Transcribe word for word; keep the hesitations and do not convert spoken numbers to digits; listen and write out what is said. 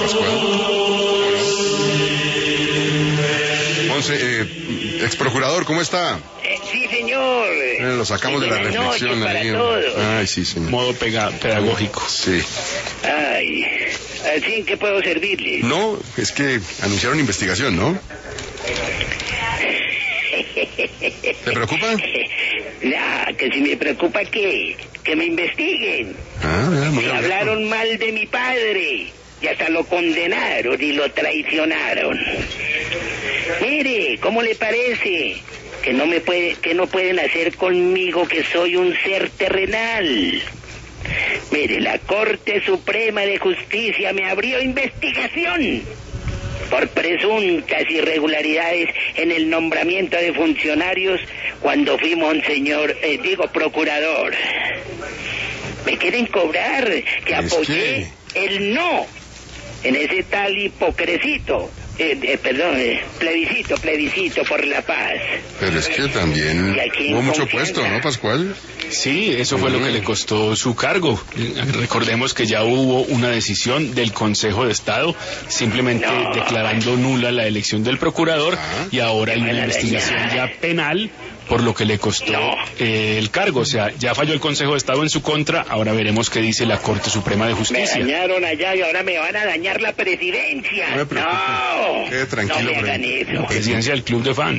Pascual. Monse, eh, ex procurador, ¿cómo está? Eh, sí, señor. Eh, lo sacamos de la reflexión para ahí. todos. Ay, sí, señor. Modo pega- pedagógico. Sí. Ay, ¿así en qué puedo servirle? No, es que anunciaron investigación, ¿no? ¿Te preocupa? No, que si me preocupa que, que me investiguen. Ah, muy Si bien. hablaron mal de mi padre y hasta lo condenaron y lo traicionaron. Mire, ¿cómo le parece? Que no me puede, que no pueden hacer conmigo que soy un ser terrenal. Mire, la Corte Suprema de Justicia me abrió investigación por presuntas irregularidades en el nombramiento de funcionarios cuando fui monseñor, eh, digo, procurador. Me quieren cobrar que ¿Es apoyé el no en ese tal hipocresito, eh, eh, perdón, eh, plebiscito, plebiscito por la paz. Pero es que también Y aquí en hubo mucho confianza. puesto, ¿no, Pascual? Sí, eso fue lo que le costó su cargo. Recordemos que ya hubo una decisión del Consejo de Estado simplemente No. declarando nula la elección del procurador Ah. y ahora hay Me una van a investigación dañar. ya penal por lo que le costó No. eh, el cargo. O sea, ya falló el Consejo de Estado en su contra, ahora veremos qué dice la Corte Suprema de Me Justicia. dañaron allá y ahora me van a dañar la presidencia. No me preocupe. No, Quede tranquilo, no me hagan Freddy. eso. La presidencia del Club de Fans.